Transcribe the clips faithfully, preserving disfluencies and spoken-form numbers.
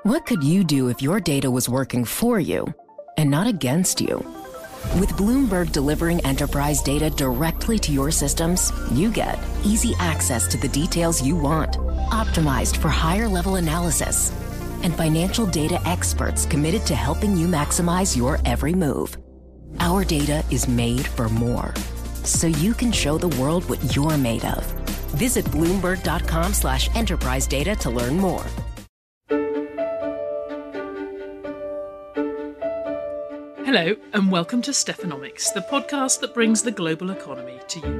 What could you do if your data was working for you and not against you? With Bloomberg delivering enterprise data directly to your systems, you get easy access to the details you want, optimized for higher-level analysis, and financial data experts committed to helping you maximize your every move. Our data is made for more, so you can show the world what you're made of. Visit Bloomberg.com slash enterprise data to learn more. Hello, and welcome to Stephanomics, the podcast that brings the global economy to you.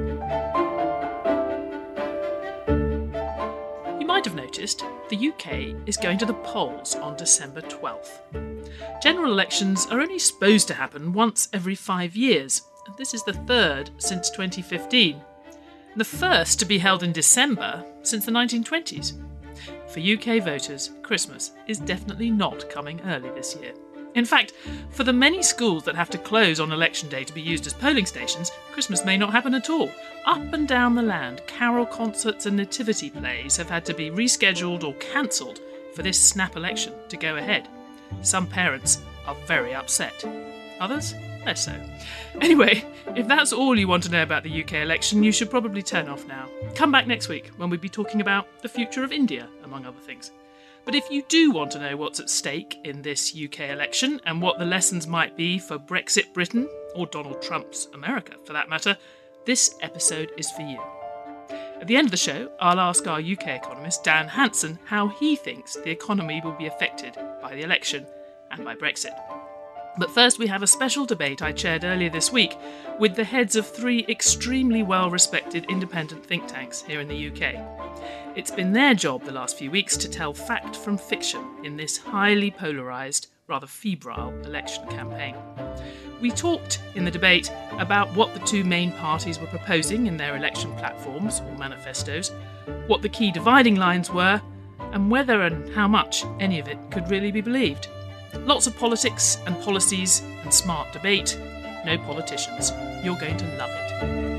You might have noticed the U K is going to the polls on December twelfth. General elections are only supposed to happen once every five years, and this is the third since twenty fifteen. The first to be held in December since the nineteen twenties. For U K voters, Christmas is definitely not coming early this year. In fact, for the many schools that have to close on election day to be used as polling stations, Christmas may not happen at all. Up and down the land, carol concerts and nativity plays have had to be rescheduled or cancelled for this snap election to go ahead. Some parents are very upset. Others, less so. Anyway, if that's all you want to know about the U K election, you should probably turn off now. Come back next week when we'll be talking about the future of India, among other things. But if you do want to know what's at stake in this U K election and what the lessons might be for Brexit Britain, or Donald Trump's America for that matter, this episode is for you. At the end of the show, I'll ask our U K economist Dan Hanson how he thinks the economy will be affected by the election and by Brexit. But first we have a special debate I chaired earlier this week with the heads of three extremely well-respected independent think tanks here in the U K. It's been their job the last few weeks to tell fact from fiction in this highly polarised, rather febrile election campaign. We talked in the debate about what the two main parties were proposing in their election platforms or manifestos, what the key dividing lines were, and whether and how much any of it could really be believed. Lots of politics and policies and smart debate. No politicians. You're going to love it.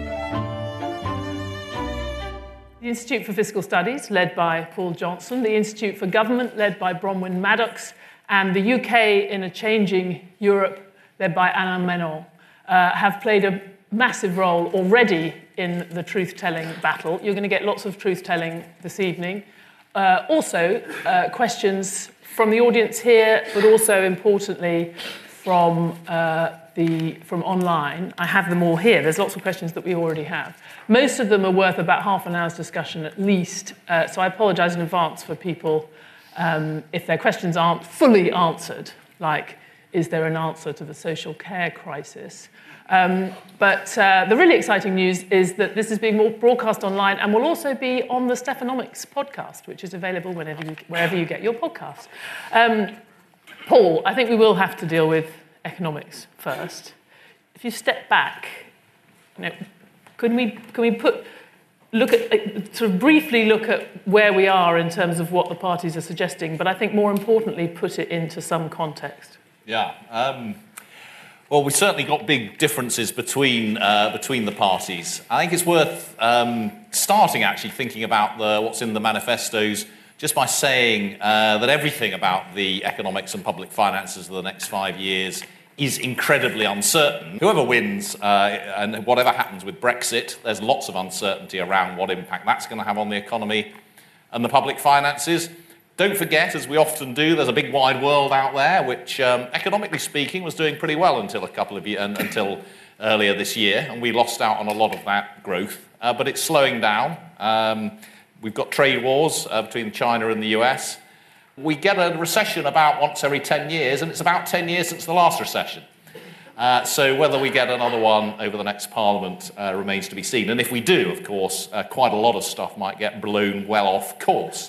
The Institute for Fiscal Studies, led by Paul Johnson, the Institute for Government, led by Bronwyn Maddox, and the U K in a Changing Europe, led by Alain Menon, uh, have played a massive role already in the truth-telling battle. You're going to get lots of truth-telling this evening. Uh, also, uh, questions from the audience here, but also, importantly, from uh, the from online. I have them all here. There's lots of questions that we already have. Most of them are worth about half an hour's discussion at least, uh, so I apologise in advance for people um, if their questions aren't fully answered, like, is there an answer to the social care crisis? Um, but uh, the really exciting news is that this is being broadcast online and will also be on the Stephanomics podcast, which is available whenever you, wherever you get your podcasts. Um, Paul, I think we will have to deal with economics first. If you step back, you know, can we can we put look at sort of briefly look at where we are in terms of what the parties are suggesting, but I think more importantly put it into some context. Yeah. Um... Well, we've certainly got big differences between uh, between the parties. I think it's worth um, starting actually thinking about the, what's in the manifestos just by saying uh, that everything about the economics and public finances of the next five years is incredibly uncertain. Whoever wins uh, and whatever happens with Brexit, there's lots of uncertainty around what impact that's going to have on the economy and the public finances. Don't forget, as we often do, there's a big wide world out there, which, um, economically speaking, was doing pretty well until a couple of years, until earlier this year, and we lost out on a lot of that growth. Uh, but it's slowing down. Um, we've got trade wars uh, between China and the U S. We get a recession about once every ten years, and it's about ten years since the last recession. Uh, so whether we get another one over the next Parliament uh, remains to be seen. And if we do, of course, uh, quite a lot of stuff might get blown well off course.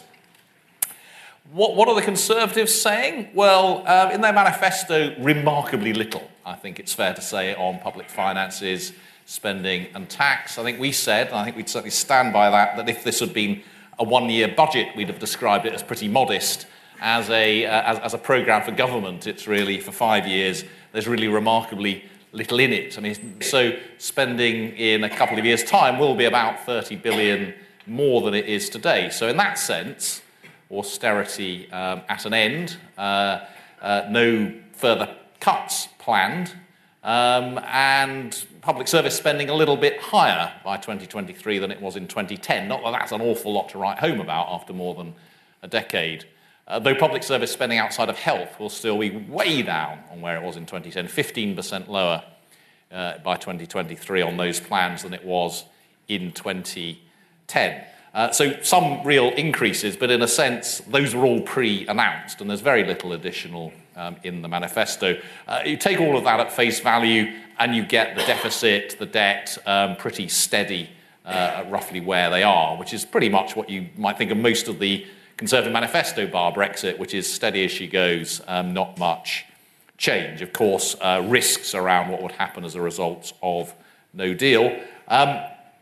What, what are the Conservatives saying? Well, uh, in their manifesto, remarkably little, I think it's fair to say, on public finances, spending and tax. I think we said, and I think we'd certainly stand by that, that if this had been a one-year budget, we'd have described it as pretty modest. As a, uh, as, as a programme for government, it's really, for five years, there's really remarkably little in it. I mean, so spending in a couple of years' time will be about thirty billion more than it is today. So in that sense, austerity um, at an end, uh, uh, no further cuts planned, um, and public service spending a little bit higher by twenty twenty-three than it was in twenty ten. Not that that's an awful lot to write home about after more than a decade. Uh, though public service spending outside of health will still be way down on where it was in twenty ten, fifteen percent lower uh, by twenty twenty-three on those plans than it was in twenty ten. Uh, so some real increases, but in a sense, those were all pre-announced, and there's very little additional um, in the manifesto. Uh, you take all of that at face value, and you get the deficit, the debt, um, pretty steady uh, at roughly where they are, which is pretty much what you might think of most of the Conservative manifesto bar Brexit, which is steady as she goes, um, not much change. Of course, uh, risks around what would happen as a result of no deal, um,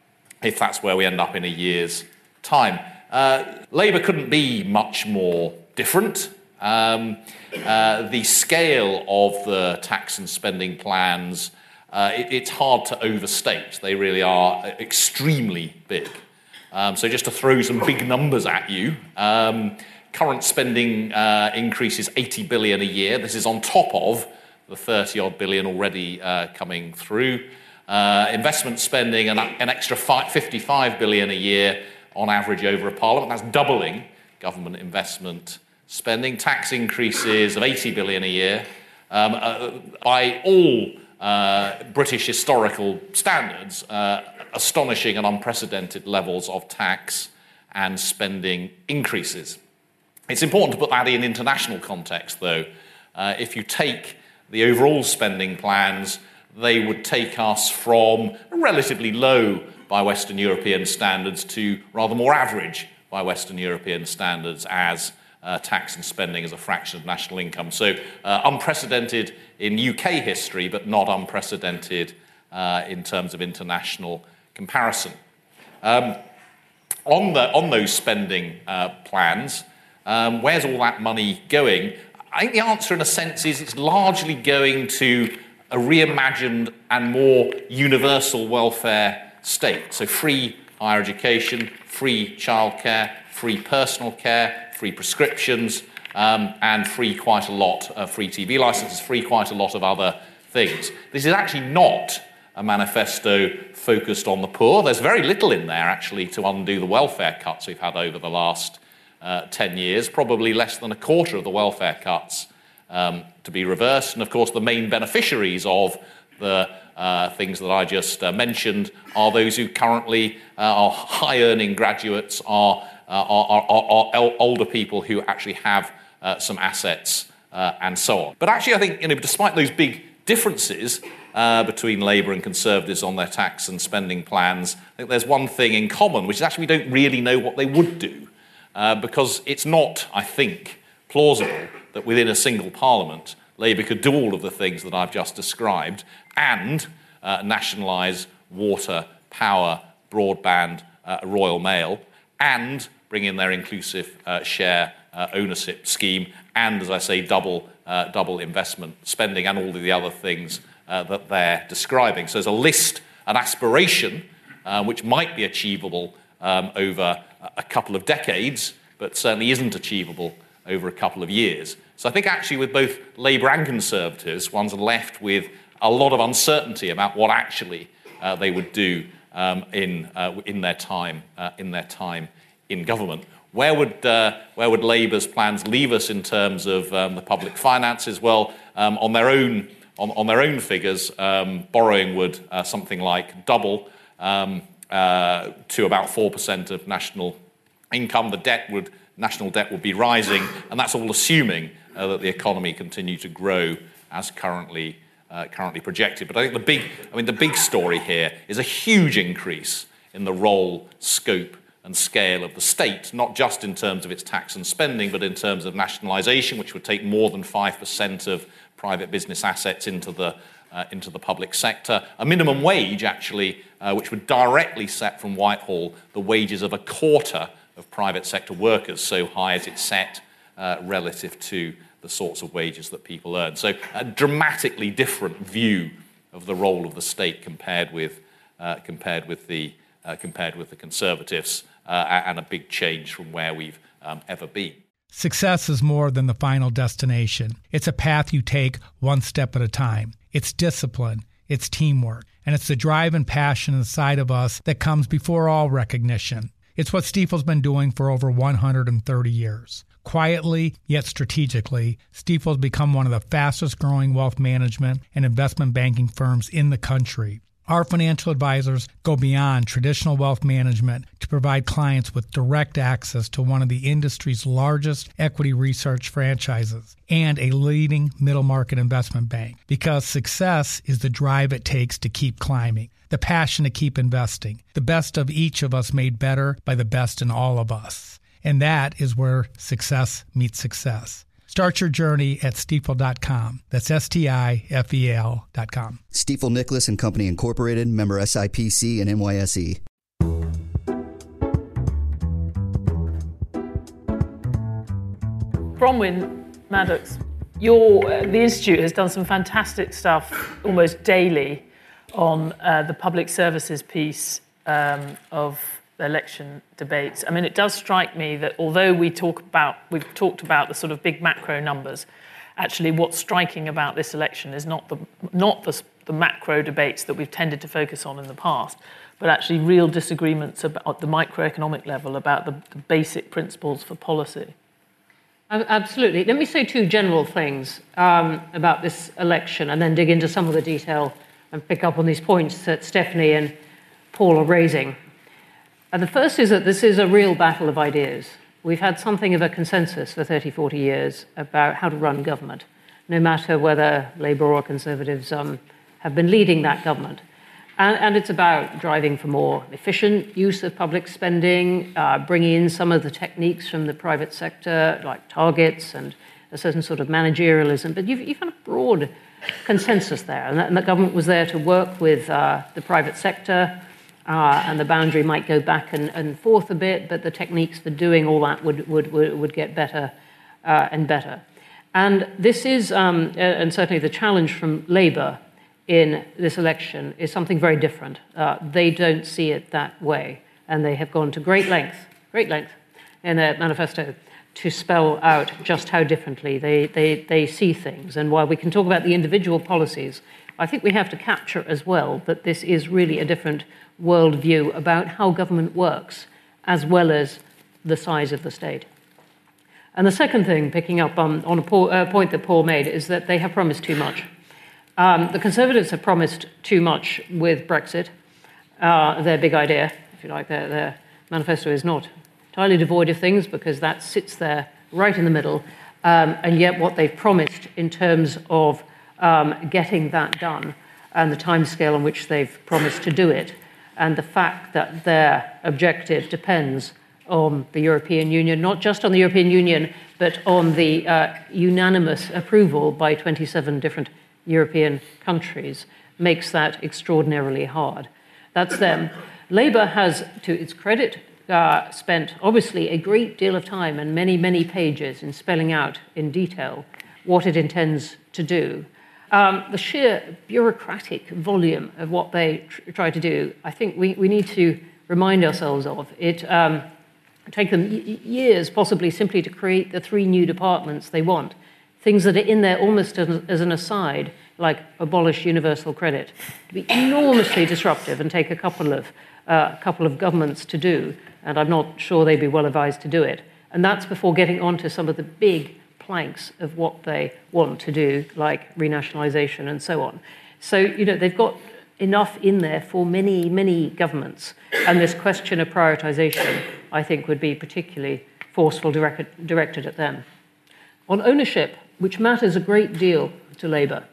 if that's where we end up in a year's time. Uh, Labour couldn't be much more different. Um, uh, the scale of the tax and spending plans, uh, it, it's hard to overstate. They really are extremely big. Um, so just to throw some big numbers at you, um, current spending uh, increase is eighty billion a year. This is on top of the thirty odd billion already uh, coming through. Uh, investment spending an, an extra fifty-five billion a year on average over a parliament. That's doubling government investment spending. Tax increases of eighty billion a year. Um, uh, by all uh, British historical standards, uh, astonishing and unprecedented levels of tax and spending increases. It's important to put that in international context, though. Uh, if you take the overall spending plans, they would take us from relatively low by Western European standards to rather more average by Western European standards as uh, tax and spending as a fraction of national income. So uh, unprecedented in U K history, but not unprecedented uh, in terms of international comparison. Um, on, the, on those spending uh, plans, um, where's all that money going? I think the answer in a sense is it's largely going to a reimagined and more universal welfare state. So free higher education, free childcare, free personal care, free prescriptions, um, and free quite a lot, uh, free T V licenses, free quite a lot of other things. This is actually not a manifesto focused on the poor. There's very little in there, actually, to undo the welfare cuts we've had over the last uh, ten years, probably less than a quarter of the welfare cuts um, to be reversed. And, of course, the main beneficiaries of the uh, things that I just uh, mentioned are those who currently uh, are high-earning graduates, are, uh, are, are, are older people who actually have uh, some assets uh, and so on. But actually, I think, you know, despite those big differences uh, between Labour and Conservatives on their tax and spending plans, I think there's one thing in common, which is actually we don't really know what they would do, uh, because it's not, I think, plausible that within a single parliament Labour could do all of the things that I've just described and uh, nationalise water, power, broadband, uh, Royal Mail, and bring in their inclusive uh, share uh, ownership scheme, and, as I say, double uh, double investment spending and all of the other things uh, that they're describing. So there's a list, an aspiration, uh, which might be achievable um, over a couple of decades, but certainly isn't achievable over a couple of years. So I think actually with both Labour and Conservatives, one's left with a lot of uncertainty about what actually uh, they would do um, in uh, in their time uh, in their time in government. Where would uh, where would Labour's plans leave us in terms of um, the public finances? Well, um, on their own on, on their own figures, um, borrowing would uh, something like double um, uh, to about four percent of national income. The debt would national debt would be rising, and that's all assuming uh, that the economy continue to grow as currently uh, currently projected. But I think the big I mean the big story here is a huge increase in the role, scope, and scale of the state, not just in terms of its tax and spending, but in terms of nationalisation, which would take more than five percent of private business assets into the uh, into the public sector. A minimum wage, actually, uh, which would directly set from Whitehall the wages of a quarter of private sector workers, so high as it's set uh, relative to the sorts of wages that people earn. So a dramatically different view of the role of the state compared with uh, compared with the uh, compared with the Conservatives. Uh, and a big change from where we've um, ever been. Success is more than the final destination. It's a path you take one step at a time. It's discipline, it's teamwork, and it's the drive and passion inside of us that comes before all recognition. It's what Stifel's been doing for over one hundred thirty years. Quietly, yet strategically, Stifel's become one of the fastest growing wealth management and investment banking firms in the country. Our financial advisors go beyond traditional wealth management to provide clients with direct access to one of the industry's largest equity research franchises and a leading middle market investment bank. Because success is the drive it takes to keep climbing, the passion to keep investing, the best of each of us made better by the best in all of us. And that is where success meets success. Start your journey at stifel dot com. That's S T I F E L dot com. Stifel Nicholas and Company Incorporated, member S I P C and N Y S E. Bronwyn Maddox, your uh, the Institute has done some fantastic stuff almost daily on uh, the public services piece um, of the election debates. I mean, it does strike me that although we talk about, we've talked about the sort of big macro numbers, actually what's striking about this election is not the not the, the macro debates that we've tended to focus on in the past, but actually real disagreements about, at the microeconomic level about the, the basic principles for policy. Absolutely. Let me say two general things um, about this election and then dig into some of the detail and pick up on these points that Stephanie and Paul are raising. And the first is that this is a real battle of ideas. We've had something of a consensus for thirty, forty years about how to run government, no matter whether Labour or Conservatives um, have been leading that government. And, and it's about driving for more efficient use of public spending, uh, bringing in some of the techniques from the private sector, like targets and a certain sort of managerialism. But you've, you've had a broad consensus there, and, that, and the government was there to work with uh, the private sector. Uh, and the boundary might go back and, and forth a bit, but the techniques for doing all that would would, would, would get better uh, and better. And this is, um, and certainly the challenge from Labour in this election is something very different. Uh, they don't see it that way, and they have gone to great length, great length in their manifesto to spell out just how differently they, they, they see things. And while we can talk about the individual policies, I think we have to capture as well that this is really a different worldview about how government works, as well as the size of the state. And the second thing, picking up on, on a po- uh, point that Paul made, is that they have promised too much. Um, the Conservatives have promised too much with Brexit. Uh, their big idea, if you like, their, their manifesto is not entirely devoid of things because that sits there right in the middle. Um, and yet what they've promised in terms of um, getting that done and the timescale on which they've promised to do it, and the fact that their objective depends on the European Union, not just on the European Union, but on the uh, unanimous approval by twenty-seven different European countries, makes that extraordinarily hard. That's them. Labour has, to its credit, uh, spent obviously a great deal of time and many, many pages in spelling out in detail what it intends to do. Um, the sheer bureaucratic volume of what they tr- try to do, I think we, we need to remind ourselves of. It um, take them y- years, possibly, simply to create the three new departments they want. Things that are in there almost as, as an aside, like abolish universal credit, to be enormously disruptive and take a couple of uh, couple of governments to do. And I'm not sure they'd be well advised to do it. And that's before getting on to some of the big planks of what they want to do, like renationalisation and so on. So, you know, they've got enough in there for many, many governments. And this question of prioritisation, I think, would be particularly forceful direct, directed at them. On ownership, which matters a great deal to Labour,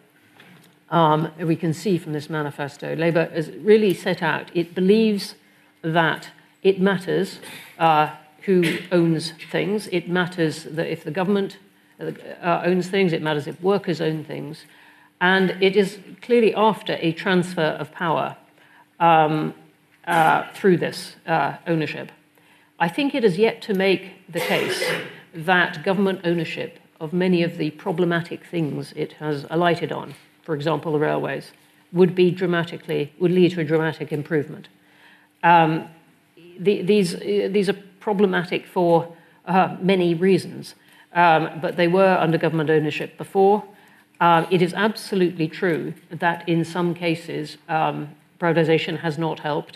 um, we can see from this manifesto, Labour has really set out, it believes that it matters uh, who owns things. It matters that if the government uh, owns things, it matters if workers own things. And it is clearly after a transfer of power um, uh, through this uh, ownership. I think it is yet to make the case that government ownership of many of the problematic things it has alighted on, for example, the railways, would be dramatically, would lead to a dramatic improvement. Um, the, these, these are problematic for uh, many reasons. Um, but they were under government ownership before. Uh, it is absolutely true that in some cases um, privatization has not helped.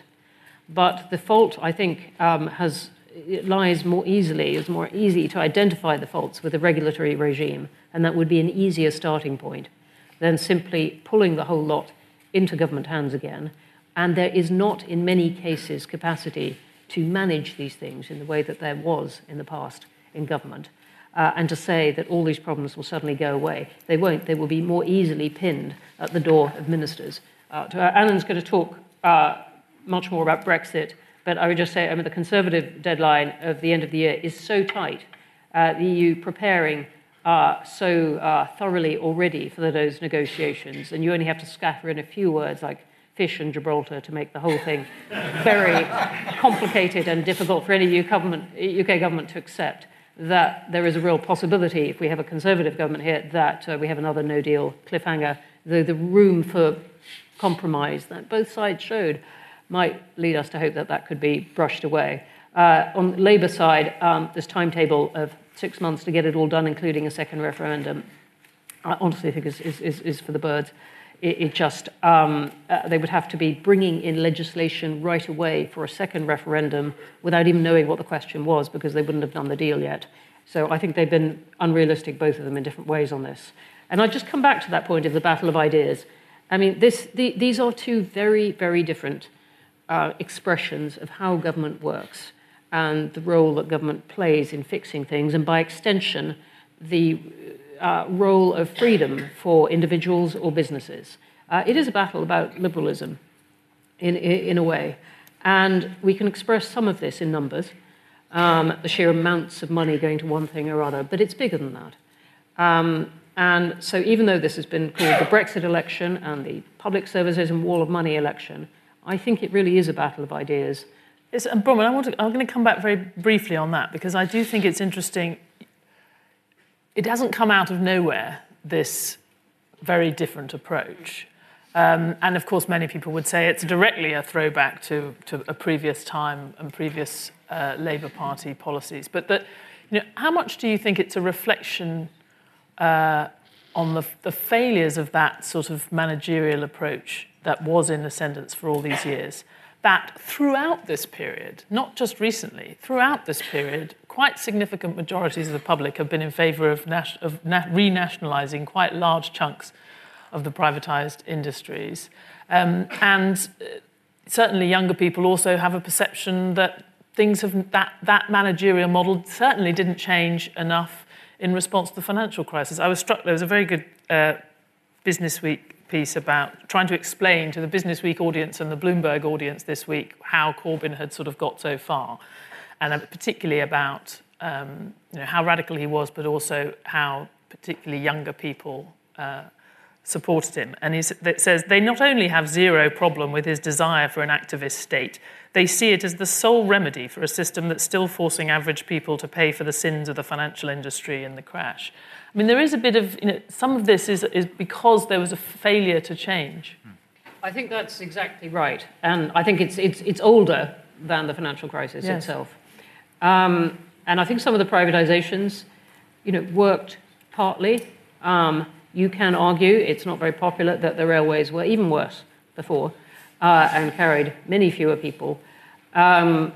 But the fault, I think, um, has it lies more easily, it's more easy to identify the faults with the regulatory regime, and that would be an easier starting point than simply pulling the whole lot into government hands again. And there is not, in many cases, capacity to manage these things in the way that there was in the past in government. Uh, and to say that all these problems will suddenly go away. They won't. They will be more easily pinned at the door of ministers. Uh, to, uh, Alan's going to talk uh, much more about Brexit, but I would just say, I mean, the Conservative deadline of the end of the year is so tight. Uh, the E U preparing uh, so uh, thoroughly already for those negotiations, and you only have to scatter in a few words like fish and Gibraltar to make the whole thing very complicated and difficult for any U K government, U K government to accept, that there is a real possibility, if we have a Conservative government here, that uh, we have another no-deal cliffhanger. The, the room for compromise that both sides showed might lead us to hope that that could be brushed away. Uh, on the Labour side, um, this timetable of six months to get it all done, including a second referendum, I honestly think is, is, is, is for the birds. It, it just, um, uh, they would have to be bringing in legislation right away for a second referendum without even knowing what the question was, because they wouldn't have done the deal yet. So I think they've been unrealistic, both of them, in different ways on this. And I'll just come back to that point of the battle of ideas. I mean, this, the, these are two very, very different uh, expressions of how government works and the role that government plays in fixing things, and by extension, the uh, role of freedom for individuals or businesses. Uh, it is a battle about liberalism, in, in a way. And we can express some of this in numbers, um, the sheer amounts of money going to one thing or other, but it's bigger than that. Um, and so even though this has been called the Brexit election and the public services and wall of money election, I think it really is a battle of ideas. Yes, and Bronwyn, I want to, I'm going to come back very briefly on that, because I do think it's interesting. It hasn't come out of nowhere, this very different approach. Um, and of course, many people would say it's directly a throwback to, to a previous time and previous uh, Labour Party policies. But that, you know, how much do you think it's a reflection uh, on the, the failures of that sort of managerial approach that was in ascendance for all these years, that throughout this period, not just recently, throughout this period, quite significant majorities of the public have been in favour of, nas- of na- renationalising quite large chunks of the privatised industries. Um, and certainly younger people also have a perception that things have, that, that managerial model certainly didn't change enough in response to the financial crisis. I was struck, there was a very good uh, Business Week piece about trying to explain to the Business Week audience and the Bloomberg audience this week how Corbyn had sort of got so far, and particularly about um, you know, how radical he was, but also how particularly younger people uh, supported him. And he says they not only have zero problem with his desire for an activist state, they see it as the sole remedy for a system that's still forcing average people to pay for the sins of the financial industry and the crash. I mean, there is a bit of, you know, some of this is, is because there was a failure to change. I think that's exactly right. And I think it's, it's, it's older than the financial crisis yes. itself. Um, and I think some of the privatizations, you know, worked partly. Um, you can argue, it's not very popular, that the railways were even worse before uh, and carried many fewer people. Um,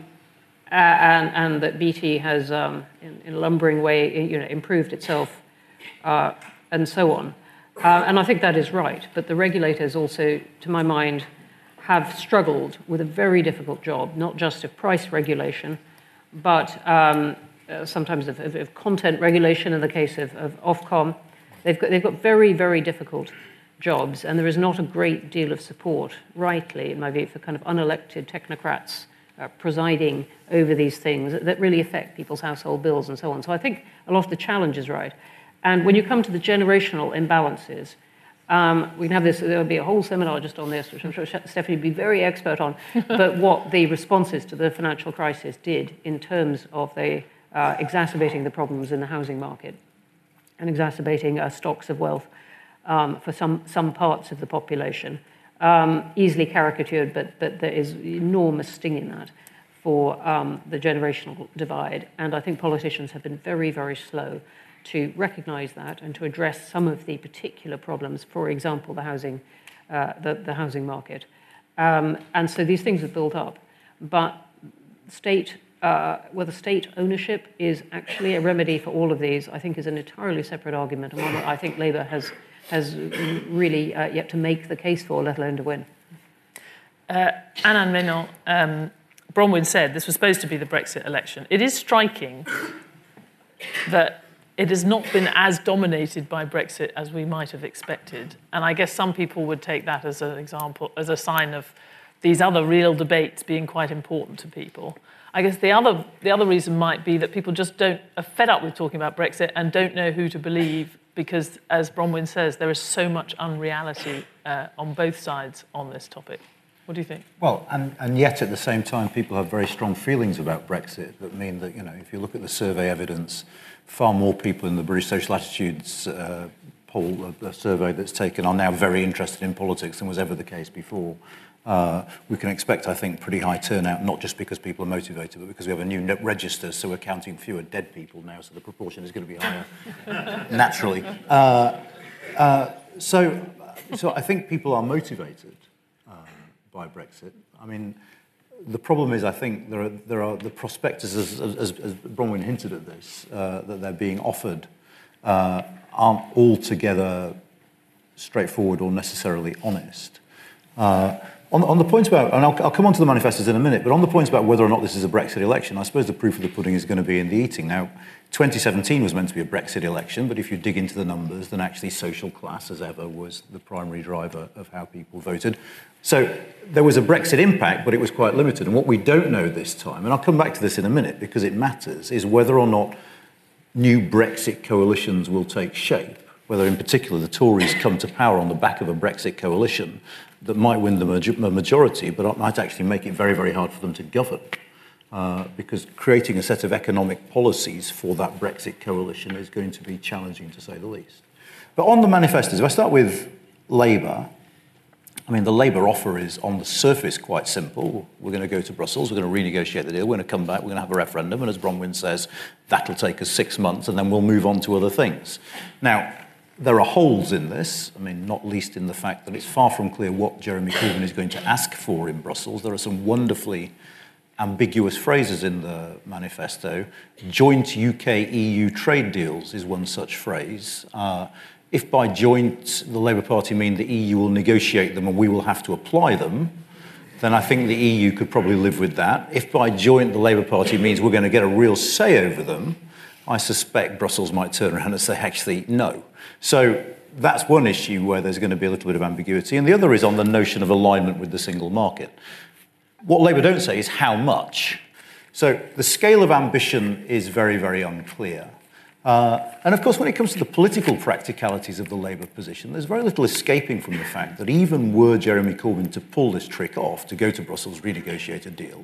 and, and that B T has, um, in, in a lumbering way, you know, improved itself. Uh, and so on. Uh, and I think that is right. But the regulators also, to my mind, have struggled with a very difficult job, not just of price regulation, but um, uh, sometimes of, of, of content regulation in the case of, of Ofcom. They've got, they've got very, very difficult jobs, and there is not a great deal of support, rightly, in my view, for kind of unelected technocrats uh, presiding over these things that, that really affect people's household bills and so on. So I think a lot of the challenge is right. And when you come to the generational imbalances, um, we can have this, there'll be a whole seminar just on this, which I'm sure Stephanie would be very expert on, but what the responses to the financial crisis did in terms of the uh, exacerbating the problems in the housing market and exacerbating uh, stocks of wealth um, for some, some parts of the population. Um, easily caricatured, but, but there is enormous sting in that. for um, the generational divide. And I think politicians have been very, very slow to recognise that and to address some of the particular problems, for example, the housing, uh, the, the housing market. Um, and so these things have built up. But state, uh, whether state ownership is actually a remedy for all of these, I think is an entirely separate argument, and one that I think Labour has, has really uh, yet to make the case for, let alone to win. Uh, Anand Menon, um, Bronwyn said this was supposed to be the Brexit election. It is striking that it has not been as dominated by Brexit as we might have expected. And I guess some people would take that as an example, as a sign of these other real debates being quite important to people. I guess the other the other reason might be that people just don't are fed up with talking about Brexit and don't know who to believe because, as Bronwyn says, there is so much unreality uh, on both sides on this topic. What do you think? Well, and, and yet at the same time, people have very strong feelings about Brexit that mean that, you know, if you look at the survey evidence, far more people in the British Social Attitudes uh, poll, the survey that's taken, are now very interested in politics than was ever the case before. Uh, we can expect, I think, pretty high turnout, not just because people are motivated, but because we have a new net register, so we're counting fewer dead people now, so the proportion is going to be higher, naturally. Uh, uh, so, so I think people are motivated uh, by Brexit. I mean, the problem is, I think, there are, there are the prospectus, as, as, as Bronwyn hinted at this, uh, that they're being offered uh, aren't altogether straightforward or necessarily honest. Uh, on, on the point about, and I'll, I'll come on to the manifestos in a minute, but on the point about whether or not this is a Brexit election, I suppose the proof of the pudding is going to be in the eating. Now, twenty seventeen was meant to be a Brexit election, but if you dig into the numbers, then actually social class, as ever, was the primary driver of how people voted. So there was a Brexit impact, but it was quite limited. And what we don't know this time, and I'll come back to this in a minute because it matters, is whether or not new Brexit coalitions will take shape, whether in particular the Tories come to power on the back of a Brexit coalition that might win them a majority, but might actually make it very, very hard for them to govern. Uh, because creating a set of economic policies for that Brexit coalition is going to be challenging, to say the least. But on the manifestos, if I start with Labour, I mean, the Labour offer is, on the surface, quite simple. We're going to go to Brussels, we're going to renegotiate the deal, we're going to come back, we're going to have a referendum, and as Bronwyn says, that'll take us six months, and then we'll move on to other things. Now, there are holes in this, I mean, not least in the fact that it's far from clear what Jeremy Corbyn is going to ask for in Brussels. There are some wonderfully ambiguous phrases in the manifesto. Joint U K E U trade deals is one such phrase. Uh, if by joint the Labour Party mean the E U will negotiate them and we will have to apply them, then I think the E U could probably live with that. If by joint the Labour Party means we're going to get a real say over them, I suspect Brussels might turn around and say, actually, no. So that's one issue where there's going to be a little bit of ambiguity. And the other is on the notion of alignment with the single market. What Labour don't say is how much. So the scale of ambition is very, very unclear. Uh, and of course, when it comes to the political practicalities of the Labour position, there's very little escaping from the fact that even were Jeremy Corbyn to pull this trick off, to go to Brussels, renegotiate a deal,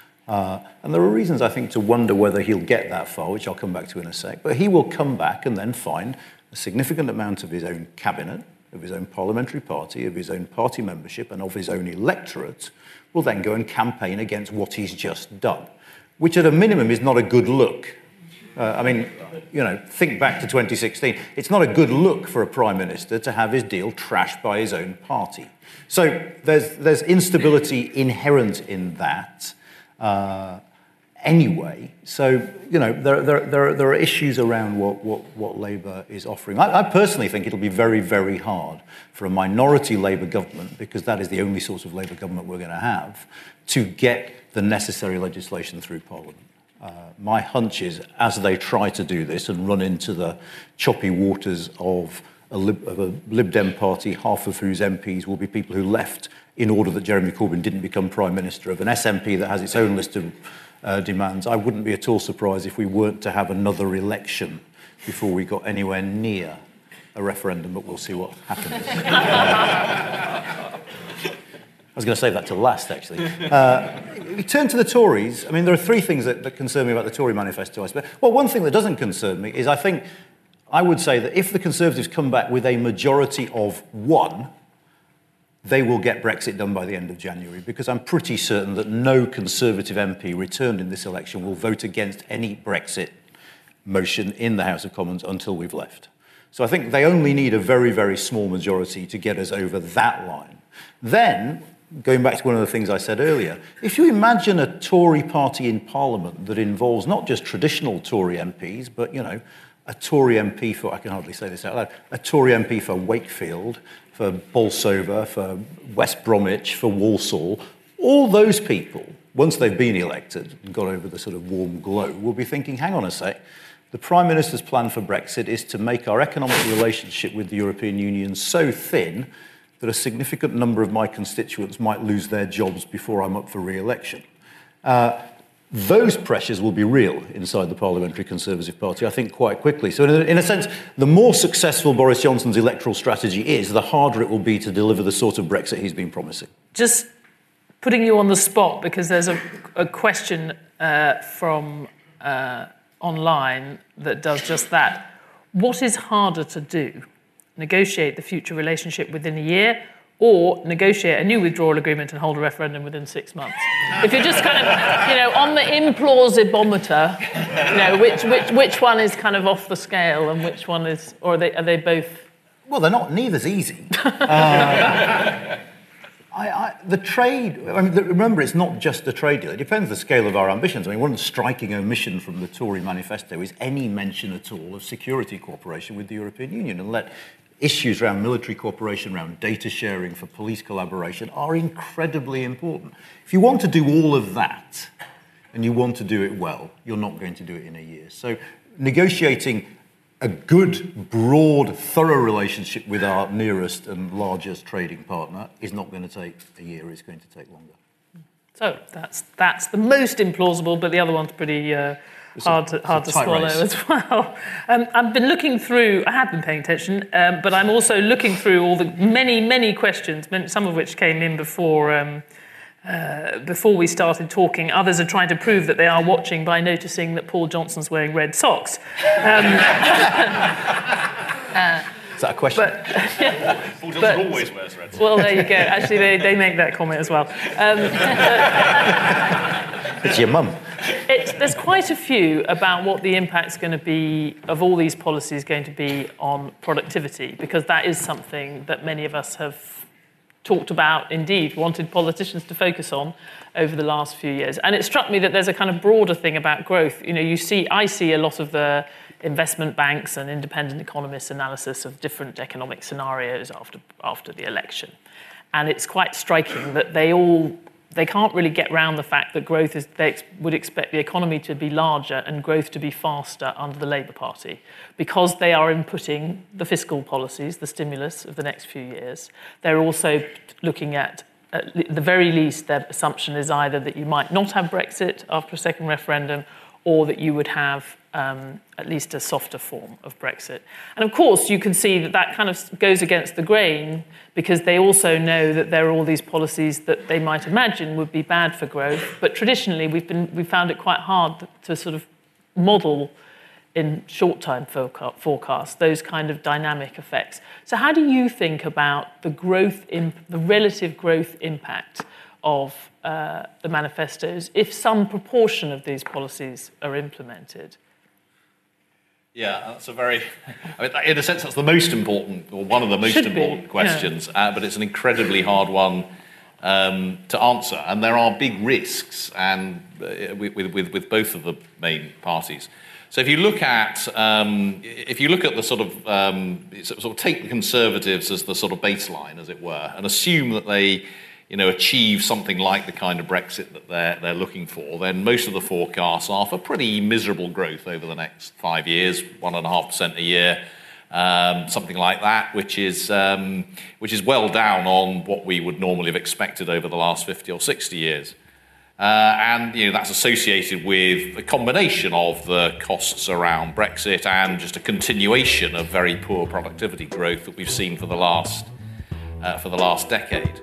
uh, and there are reasons, I think, to wonder whether he'll get that far, which I'll come back to in a sec, but he will come back and then find a significant amount of his own cabinet, of his own parliamentary party, of his own party membership, and of his own electorate will then go and campaign against what he's just done, which at a minimum is not a good look. Uh, I mean, you know, think back to twenty sixteen. It's not a good look for a prime minister to have his deal trashed by his own party. So there's there's instability inherent in that uh, anyway. So, you know, there, there, there, are, there are issues around what, what, what Labour is offering. I, I personally think it'll be very, very hard for a minority Labour government, because that is the only sort of Labour government we're going to have, to get the necessary legislation through Parliament. Uh, my hunch is, as they try to do this and run into the choppy waters of a, Lib, of a Lib Dem party, half of whose M Ps will be people who left in order that Jeremy Corbyn didn't become Prime Minister, of an S N P that has its own list of uh, demands, I wouldn't be at all surprised if we weren't to have another election before we got anywhere near a referendum, but we'll see what happens. uh, I was going to save that till last, actually. Uh, we turn to the Tories. I mean, there are three things that, that concern me about the Tory manifesto, I suppose. Well, one thing that doesn't concern me is I think, I would say that if the Conservatives come back with a majority of one, they will get Brexit done by the end of January, because I'm pretty certain that no Conservative M P returned in this election will vote against any Brexit motion in the House of Commons until we've left. So I think they only need a very, very small majority to get us over that line. Then, going back to one of the things I said earlier, if you imagine a Tory party in Parliament that involves not just traditional Tory M Ps, but, you know, a Tory M P for, I can hardly say this out loud, a Tory M P for Wakefield, for Bolsover, for West Bromwich, for Walsall, all those people, once they've been elected and got over the sort of warm glow, will be thinking, hang on a sec, the Prime Minister's plan for Brexit is to make our economic relationship with the European Union so thin that a significant number of my constituents might lose their jobs before I'm up for re-election. Uh, those pressures will be real inside the Parliamentary Conservative Party, I think, quite quickly. So in a, in a sense, the more successful Boris Johnson's electoral strategy is, the harder it will be to deliver the sort of Brexit he's been promising. Just putting you on the spot, because there's a, a question uh, from uh, online that does just that. What is harder to do? Negotiate the future relationship within a year, or negotiate a new withdrawal agreement and hold a referendum within six months? If you're just kind of, you know, on the implausibometer, you know, which which which one is kind of off the scale and which one is, or are they are they both? Well, they're not. Neither's easy. uh, I, I, the trade. I mean, the, remember, it's not just a trade deal. It depends on the scale of our ambitions. I mean, one striking omission from the Tory manifesto is any mention at all of security cooperation with the European Union, and let issues around military cooperation, around data sharing, for police collaboration are incredibly important. If you want to do all of that, and you want to do it well, you're not going to do it in a year. So negotiating a good, broad, thorough relationship with our nearest and largest trading partner is not going to take a year, it's going to take longer. So that's that's the most implausible, but the other one's pretty uh, hard to, hard to swallow race. as well. Um, I've been looking through, I have been paying attention, um, but I'm also looking through all the many, many questions, some of which came in before um, uh, before we started talking. Others are trying to prove that they are watching by noticing that Paul Johnson's wearing red socks. Um, uh, Is that a question? But, yeah, Paul Johnson but, always wears red socks. Well, there you go. Actually, they, they make that comment as well. Um, it's your mum. It's, there's quite a few about what the impact's going to be of all these policies going to be on productivity, because that is something that many of us have talked about, indeed, wanted politicians to focus on over the last few years. And it struck me that there's a kind of broader thing about growth. You know, you see, I see a lot of the investment banks and independent economists' analysis of different economic scenarios after after the election. And it's quite striking that they all, they can't really get around the fact that growth is, they ex- would expect the economy to be larger and growth to be faster under the Labour Party, because they are inputting the fiscal policies, the stimulus of the next few years. They're also looking at, at the very least, their assumption is either that you might not have Brexit after a second referendum, or that you would have um, at least a softer form of Brexit. And of course, you can see that that kind of goes against the grain, because they also know that there are all these policies that they might imagine would be bad for growth. But traditionally, we've been we've found it quite hard to sort of model in short-term forecasts those kind of dynamic effects. So how do you think about the growth, imp- the relative growth impact of uh, the manifestos if some proportion of these policies are implemented? Yeah, that's a very, I mean, in a sense, that's the most important, or one of the most Should important be, questions, yeah. uh, but it's an incredibly hard one um, to answer. And there are big risks and uh, with, with, with both of the main parties. So if you look at um, if you look at the sort of um, sort of take the Conservatives as the sort of baseline, as it were, and assume that they, you know, achieve something like the kind of Brexit that they're they're looking for, then most of the forecasts are for pretty miserable growth over the next five years, one and a half percent a year, um, something like that, which is um, which is well down on what we would normally have expected over the last fifty or sixty years. Uh, and you know that's associated with a combination of the costs around Brexit and just a continuation of very poor productivity growth that we've seen for the last uh, for the last decade.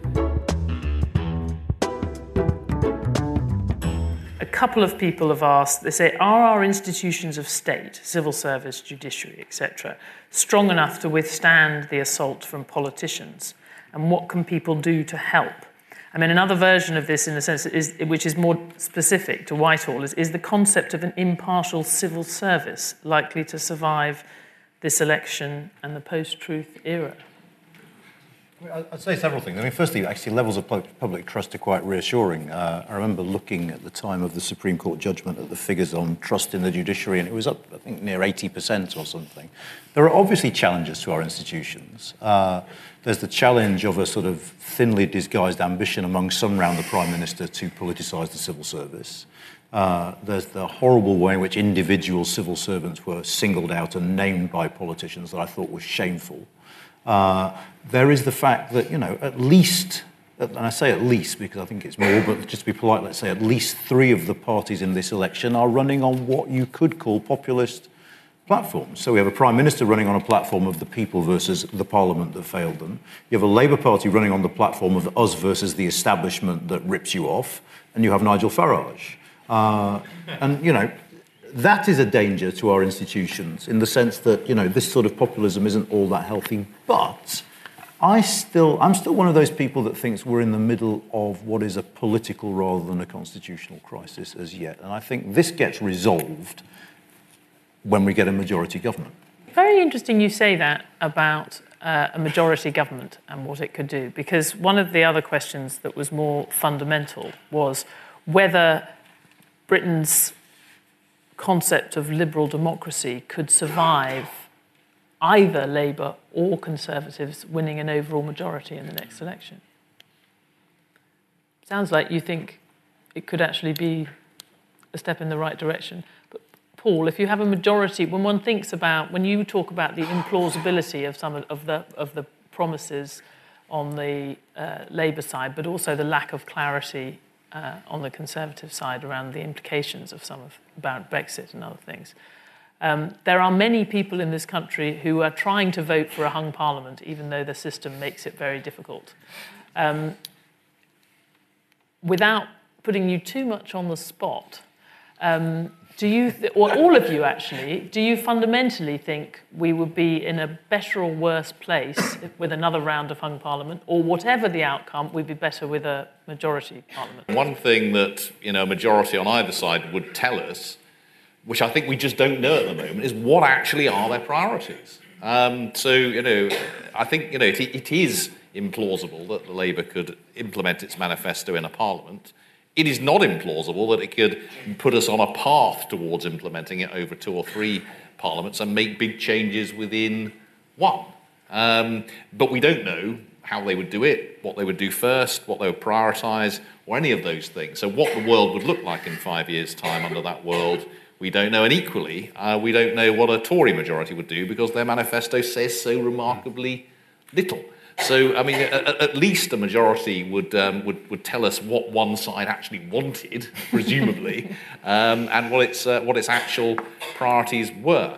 A couple of people have asked, they say, are our institutions of state, civil service, judiciary, et cetera, strong enough to withstand the assault from politicians? and what can people do to help? I mean, another version of this, in a sense, is, which is more specific to Whitehall, is, is the concept of an impartial civil service likely to survive this election and the post-truth era? I'd say several things. I mean, firstly, actually, levels of public trust are quite reassuring. Uh, I remember looking at the time of the Supreme Court judgment at the figures on trust in the judiciary, and it was up, I think, near eighty percent or something. There are obviously challenges to our institutions. Uh, there's the challenge of a sort of thinly disguised ambition among some around the Prime Minister to politicise the civil service. Uh, there's the horrible way in which individual civil servants were singled out and named by politicians that I thought was shameful. Uh, there is the fact that, you know, at least, and I say at least because I think it's more, but just to be polite, let's say at least three of the parties in this election are running on what you could call populist platforms. So we have a Prime Minister running on a platform of the people versus the Parliament that failed them. You have a Labour Party running on the platform of us versus the establishment that rips you off. And you have Nigel Farage. Uh, and, you know, that is a danger to our institutions in the sense that, you know, this sort of populism isn't all that healthy. But I still, I'm still one of those people that thinks we're in the middle of what is a political rather than a constitutional crisis as yet. And I think this gets resolved when we get a majority government. Very interesting you say that about uh, a majority government and what it could do, because one of the other questions that was more fundamental was whether Britain's concept of liberal democracy could survive either Labour or Conservatives winning an overall majority in the next election. Sounds like you think it could actually be a step in the right direction. But Paul, if you have a majority, when one thinks about, when you talk about the implausibility of some of the of the promises on the uh, Labour side, but also the lack of clarity uh, on the Conservative side around the implications of some of about Brexit and other things. Um, there are many people in this country who are trying to vote for a hung parliament, even though the system makes it very difficult. Um, without putting you too much on the spot, um, do you, th- or all of you actually, do you fundamentally think we would be in a better or worse place with another round of hung parliament, or whatever the outcome, we'd be better with a majority parliament? One thing that, you know, a majority on either side would tell us, which I think we just don't know at the moment, is what actually are their priorities. Um, so, you know, I think, you know, it, it is implausible that Labour could implement its manifesto in a parliament. It is not implausible that it could put us on a path towards implementing it over two or three parliaments and make big changes within one. Um, but we don't know how they would do it, what they would do first, what they would prioritise, or any of those things. So what the world would look like in five years' time under that world, we don't know. And equally, uh, we don't know what a Tory majority would do because their manifesto says so remarkably little. So, I mean, at, at least a majority would, um, would would tell us what one side actually wanted, presumably, um, and what its uh, what its actual priorities were.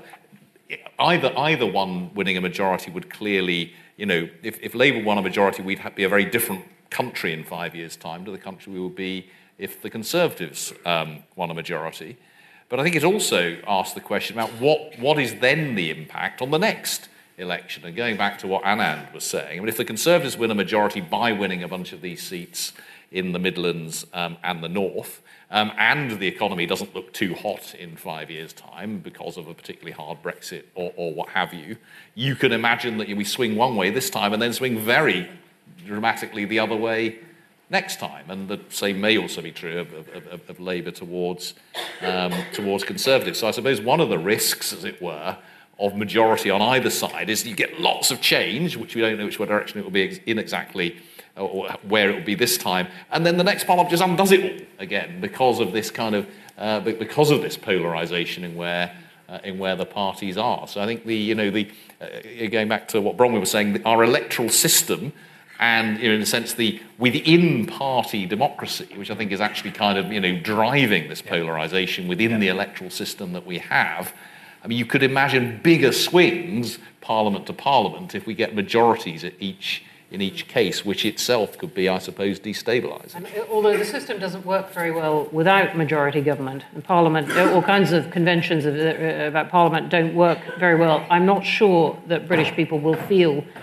Either either one winning a majority would clearly, you know, if, if Labour won a majority, we'd have, be a very different country in five years' time to the country we would be if the Conservatives um, won a majority. But I think it also asks the question about what what is then the impact on the next election. And going back to what Anand was saying, I mean, if the Conservatives win a majority by winning a bunch of these seats in the Midlands um, and the North, um, and the economy doesn't look too hot in five years' time because of a particularly hard Brexit or, or what have you, you can imagine that we swing one way this time and then swing very dramatically the other way next time. And the same may also be true of, of, of, of Labour towards, um, towards Conservatives. So I suppose one of the risks, as it were, of majority on either side is you get lots of change, which we don't know which direction it will be in exactly, or where it will be this time, and then the next parliament just undoes it all again because of this kind of uh, because of this polarisation in where uh, in where the parties are. So I think the you know the uh, going back to what Bronwyn was saying, our electoral system and, you know, in a sense, the within-party democracy, which I think is actually kind of, you know, driving this polarisation within yeah. the electoral system that we have. I mean, you could imagine bigger swings, parliament to parliament, if we get majorities at each in each case, which itself could be, I suppose, destabilising. And although the system doesn't work very well without majority government, and parliament, all kinds of conventions about parliament don't work very well, I'm not sure that British people will feel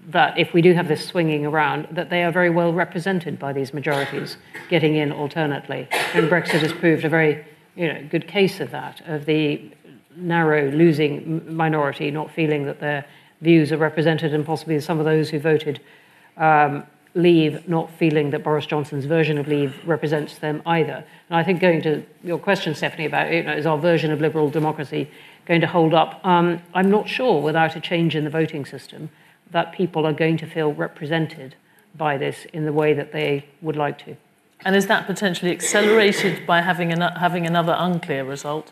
that if we do have this swinging around, that they are very well represented by these majorities getting in alternately. And Brexit has proved a very you know, good case of that, of the narrow losing minority not feeling that their views are represented, and possibly some of those who voted um, Leave not feeling that Boris Johnson's version of Leave represents them either. And I think going to your question, Stephanie, about you know, is our version of liberal democracy going to hold up? Um, I'm not sure, without a change in the voting system, that people are going to feel represented by this in the way that they would like to. And is that potentially accelerated by having, an, having another unclear result?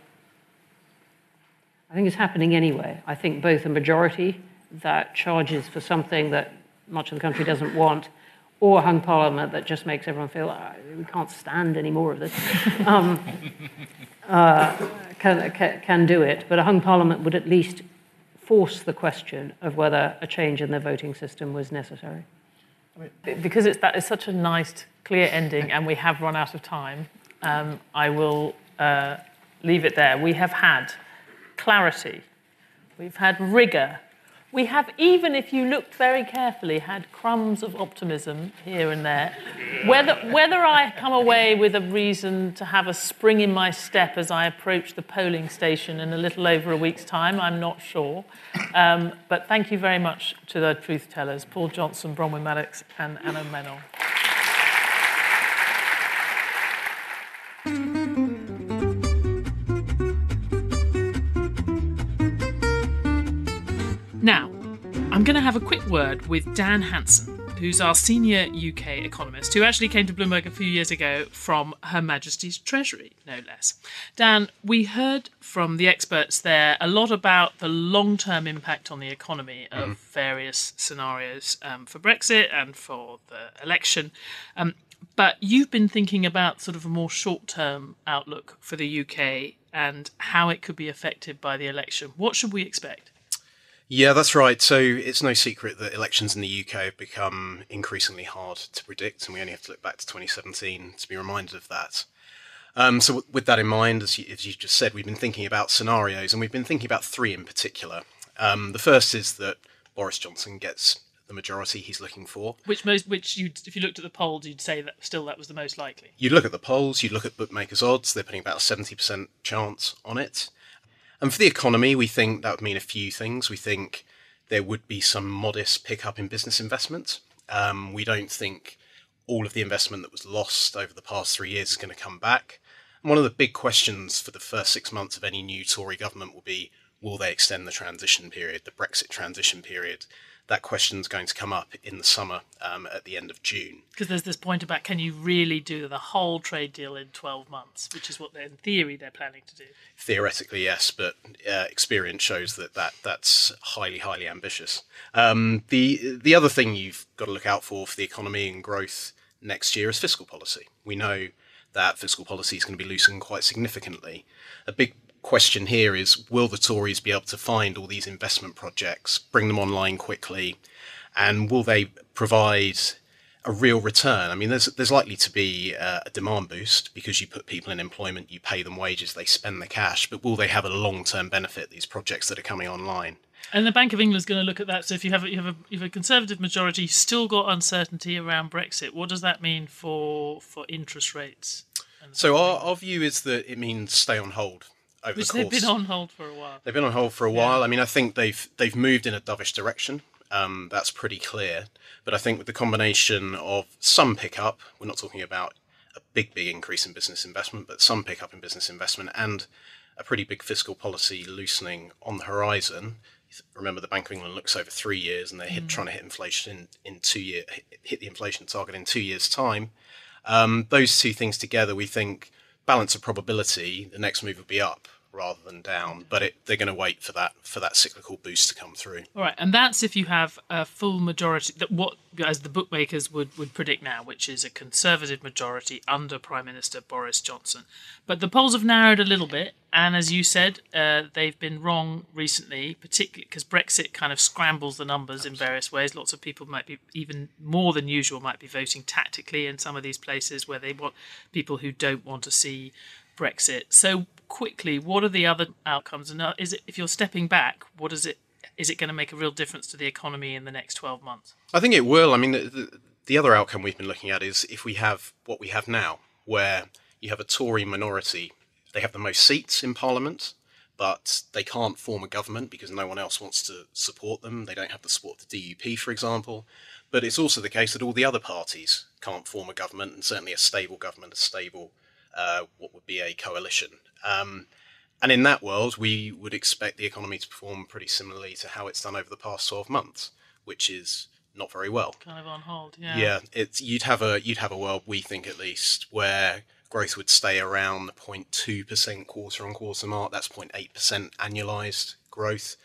I think it's happening anyway. I think both a majority that charges for something that much of the country doesn't want, or a hung parliament that just makes everyone feel, oh, we can't stand any more of this, um, uh, can, can, can do it. But a hung parliament would at least force the question of whether a change in the voting system was necessary. Because it's, that is such a nice, clear ending, and we have run out of time, um, I will uh, leave it there. We have had clarity. We've had rigour. We have, even if you looked very carefully, had crumbs of optimism here and there. Whether, whether I come away with a reason to have a spring in my step as I approach the polling station in a little over a week's time, I'm not sure. Um, but thank you very much to the truth tellers, Paul Johnson, Bronwyn Maddox and Anna Mennell. Now, I'm going to have a quick word with Dan Hanson, who's our senior U K economist, who actually came to Bloomberg a few years ago from Her Majesty's Treasury, no less. Dan, we heard from the experts there a lot about the long-term impact on the economy of mm. various scenarios um, for Brexit and for the election. Um, but you've been thinking about sort of a more short-term outlook for the U K and how it could be affected by the election. What should we expect? Yeah, that's right. So it's no secret that elections in the U K have become increasingly hard to predict, and we only have to look back to twenty seventeen to be reminded of that. Um, so with that in mind, as you, as you just said, we've been thinking about scenarios, and we've been thinking about three in particular. Um, the first is that Boris Johnson gets the majority he's looking for. Which, most, which you, if you looked at the polls, you'd say that still that was the most likely. You'd look at the polls, you'd look at bookmakers' odds, they're putting about a seventy percent chance on it. And for the economy, we think that would mean a few things. We think there would be some modest pickup in business investment. Um, we don't think all of the investment that was lost over the past three years is going to come back. And one of the big questions for the first six months of any new Tory government will be, will they extend the transition period, the Brexit transition period? That question is going to come up in the summer um, at the end of June. Because there's this point about, can you really do the whole trade deal in twelve months, which is what, in theory, they're planning to do. Theoretically, yes, but uh, experience shows that, that that's highly, highly ambitious. Um, the the other thing you've got to look out for for the economy and growth next year is fiscal policy. We know that fiscal policy is going to be loosening quite significantly. A big question here is, will the Tories be able to find all these investment projects, bring them online quickly, and will they provide a real return? I mean, there's there's likely to be uh, a demand boost because you put people in employment, you pay them wages, they spend the cash, but will they have a long-term benefit, these projects that are coming online? And the Bank of England's going to look at that. So if you have a, you have a, you have a Conservative majority, you've still got uncertainty around Brexit. What does that mean for, for interest rates? So our, our view is that it means stay on hold. Over Which the course. They've been on hold for a while. They've been on hold for a while. Yeah. I mean, I think they've they've moved in a dovish direction. Um, that's pretty clear. But I think with the combination of some pickup, we're not talking about a big, big increase in business investment, but some pickup in business investment and a pretty big fiscal policy loosening on the horizon. Remember, the Bank of England looks over three years, and they're hit, mm. trying to hit inflation in, in two year hit the inflation target in two years' time. Um, those two things together, we think, balance of probability, the next move will be up rather than down, but it, they're going to wait for that for that cyclical boost to come through. All right, and that's if you have a full majority, that what as the bookmakers would, would predict now, which is a Conservative majority under Prime Minister Boris Johnson. But the polls have narrowed a little bit, and as you said, uh, they've been wrong recently, particularly because Brexit kind of scrambles the numbers Absolutely. in various ways. Lots of people might be, even more than usual, might be voting tactically in some of these places where they want people who don't want to see Brexit. So quickly, what are the other outcomes? And is it, if you're stepping back, what does it is it going to make a real difference to the economy in the next twelve months? I think it will. I mean, the, the, the other outcome we've been looking at is if we have what we have now, where you have a Tory minority, they have the most seats in Parliament, but they can't form a government because no one else wants to support them. They don't have the support of the D U P, for example. But it's also the case that all the other parties can't form a government, and certainly a stable government, a stable, uh, what would be a coalition. Um, and in that world, we would expect the economy to perform pretty similarly to how it's done over the past twelve months, which is not very well. Kind of on hold, yeah. Yeah, it's you'd have a you'd have a world, we think at least, where growth would stay around the zero point two percent quarter-on-quarter mark. That's zero point eight percent annualised growth.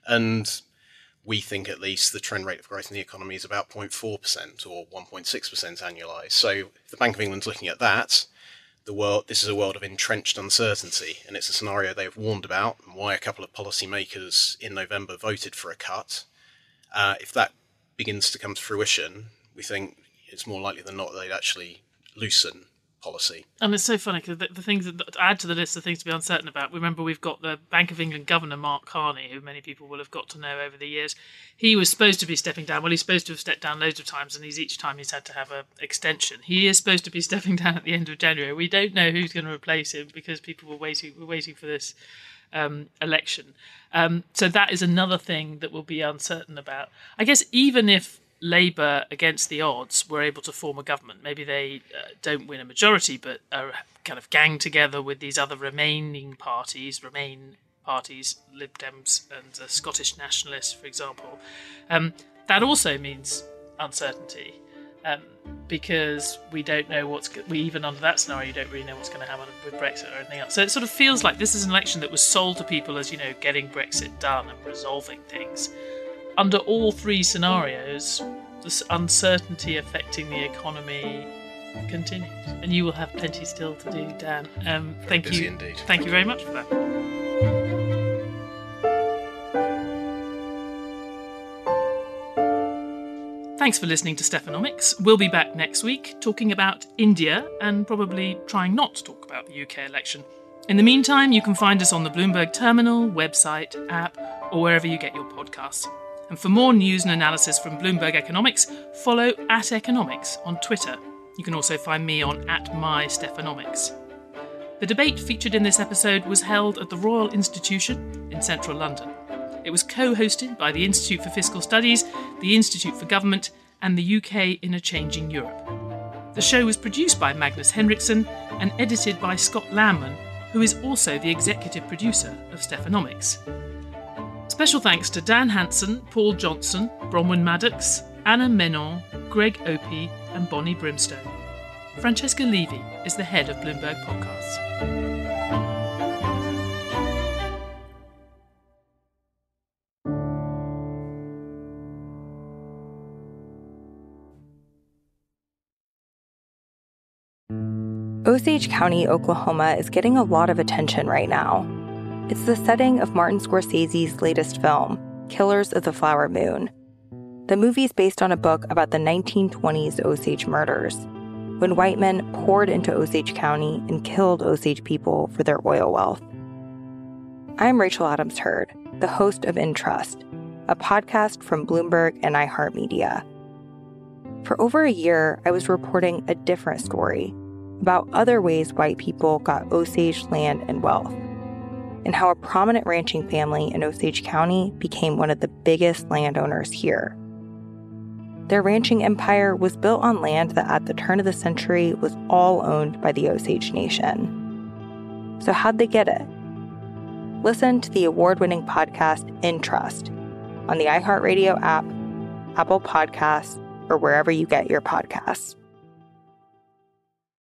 And we think at least the trend rate of growth in the economy is about zero point four percent or one point six percent annualised. So if the Bank of England's looking at that, the world this is a world of entrenched uncertainty, and it's a scenario they've warned about, and why a couple of policymakers in November voted for a cut. Uh, if that begins to come to fruition, we think it's more likely than not that they'd actually loosen policy. And it's so funny because the, the things that to add to the list of things to be uncertain about, remember we've got the Bank of England Governor Mark Carney, who many people will have got to know over the years. He was supposed to be stepping down. Well, he's supposed to have stepped down loads of times, and he's each time he's had to have an extension. He is supposed to be stepping down at the end of January. We don't know who's going to replace him because people were waiting were waiting for this um, election. Um, so that is another thing that we'll be uncertain about. I guess even if Labour, against the odds, were able to form a government, maybe they uh, don't win a majority, but are kind of gang together with these other remaining parties, Remain parties, Lib Dems and the Scottish Nationalists, for example, um, that also means uncertainty. Um, because we don't know what's we even under that scenario you don't really know what's going to happen with Brexit or anything else. So it sort of feels like this is an election that was sold to people as, you know, getting Brexit done and resolving things. Under all three scenarios, this uncertainty affecting the economy continues, and you will have plenty still to do, Dan. Um, very thank busy you. Indeed. Thank, thank you very much for that. Thanks for listening to Stephanomics. We'll be back next week talking about India and probably trying not to talk about the U K election. In the meantime, you can find us on the Bloomberg Terminal, website, app, or wherever you get your podcasts. And for more news and analysis from Bloomberg Economics, follow at Economics on Twitter. You can also find me on at My Stephanomics. The debate featured in this episode was held at the Royal Institution in central London. It was co-hosted by the Institute for Fiscal Studies, the Institute for Government, and the U K in a Changing Europe. The show was produced by Magnus Henriksson and edited by Scott Lamman, who is also the executive producer of Stephanomics. Special thanks to Dan Hansen, Paul Johnson, Bronwyn Maddox, Anna Menon, Greg Opie, and Bonnie Brimstone. Francesca Levy is the head of Bloomberg Podcasts. Osage County, Oklahoma is getting a lot of attention right now. It's the setting of Martin Scorsese's latest film, Killers of the Flower Moon. The movie's based on a book about the nineteen twenties Osage murders, when white men poured into Osage County and killed Osage people for their oil wealth. I'm Rachel Adams Heard, the host of In Trust, a podcast from Bloomberg and iHeartMedia. For over a year, I was reporting a different story about other ways white people got Osage land and wealth, and how a prominent ranching family in Osage County became one of the biggest landowners here. Their ranching empire was built on land that at the turn of the century was all owned by the Osage Nation. So how'd they get it? Listen to the award-winning podcast In Trust on the iHeartRadio app, Apple Podcasts, or wherever you get your podcasts.